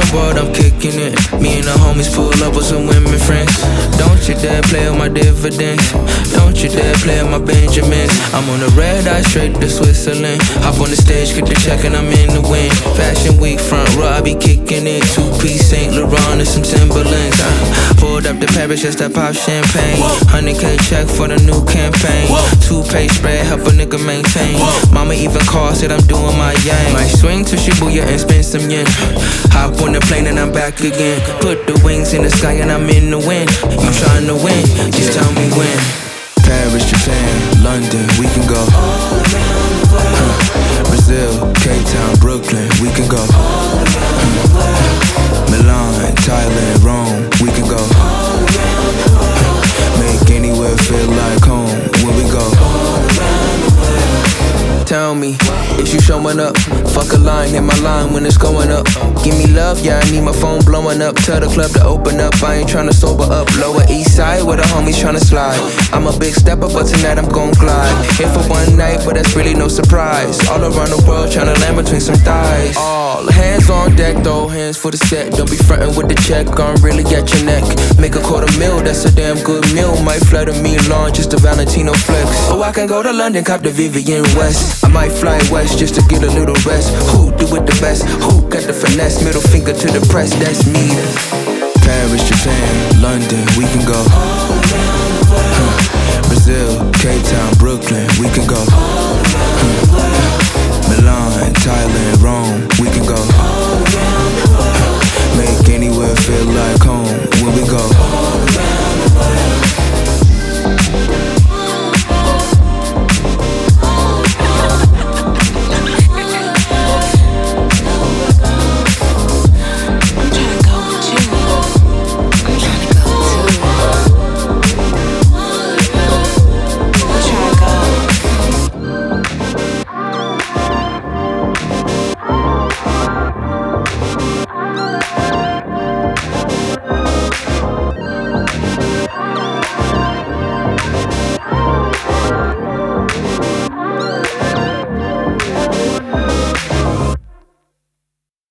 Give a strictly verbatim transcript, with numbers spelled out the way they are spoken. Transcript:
abroad, I'm kicking it. Me and the homies pull up with some women friends. Don't you dare play with my dividends. Don't you dare play with my Benjamins. I'm on the red eye straight to Switzerland. Hop on the stage, get the check and I'm in the wind. Fashion week front row, I be kicking it. Two-piece Saint Laurent and some Timberlands. I pulled up to Paris just to pop champagne. one hundred K check for the new campaign. Two-page spread, help a nigga maintain. Mama even called, said I'm doing my yang. Might swing to Shibuya and spend some yen. Hop on the plane and I'm back again. Put the wings in the sky and I'm in the wind. You trying to win, just tell me when. Paris, Japan, London, we can go. Huh. Brazil, Cape Town, Brooklyn, we can go. Huh. Milan, Thailand, Rome, we can go. Huh. Make anywhere feel like home when we go. Tell me, is you showing up? Fuck a line, hit my line when it's going up. Give me love, yeah, I need my phone blowing up. Tell the club to open up, I ain't tryna sober up. Lower east side where the homies tryna slide. I'm a big stepper, but tonight I'm gon' glide. Here for one night, but that's really no surprise. All around the world tryna land between some thighs. All hands on deck, throw hands for the set. Don't be frontin' with the check, I'm really at your neck. Make a quarter mil, that's a damn good meal. Might fly to Milan, just a Valentino flex. Oh, I can go to London, cop the Vivienne West. I might fly west just to get a little rest. Who do it the best? Who got the finesse? Middle finger to the press, that's me. Paris, Japan, London, we can go. Huh. Brazil, Cape Town, Brooklyn, we can go.